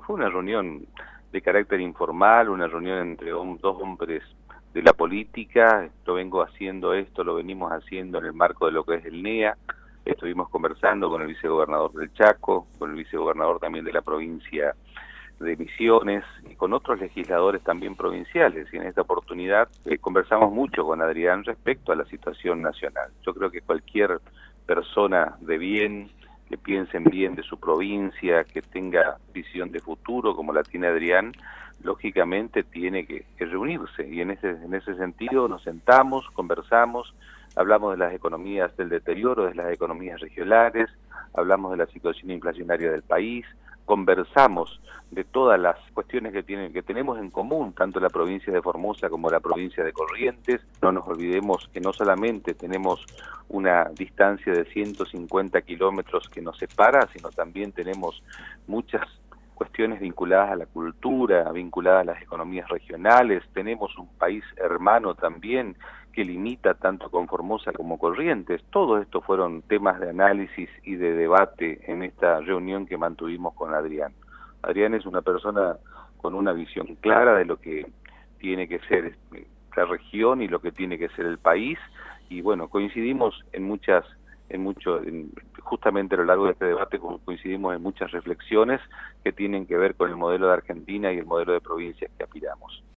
fue una reunión de carácter informal, una reunión entre dos hombres de la política. Yo vengo haciendo esto, lo venimos haciendo en el marco de lo que es el NEA. Estuvimos conversando con el vicegobernador del Chaco, con el vicegobernador también de la provincia de Misiones y con otros legisladores también provinciales, y en esta oportunidad conversamos mucho con Adrián respecto a la situación nacional. Yo creo que cualquier persona de bien, que piense en bien de su provincia, que tenga visión de futuro como la tiene Adrián, lógicamente tiene que reunirse, y en ese sentido nos sentamos, conversamos, hablamos de las economías del deterioro, de las economías regionales, hablamos de la situación inflacionaria del país, conversamos de todas las cuestiones que tenemos en común, tanto la provincia de Formosa como la provincia de Corrientes. No nos olvidemos que no solamente tenemos una distancia de 150 kilómetros que nos separa, sino también tenemos muchas cuestiones vinculadas a la cultura, vinculadas a las economías regionales. Tenemos un país hermano también que limita tanto con Formosa como Corrientes. Todos estos fueron temas de análisis y de debate en esta reunión que mantuvimos con Adrián. Adrián es una persona con una visión clara de lo que tiene que ser la región y lo que tiene que ser el país, y bueno, coincidimos justamente a lo largo de este debate coincidimos en muchas reflexiones que tienen que ver con el modelo de Argentina y el modelo de provincias que aspiramos.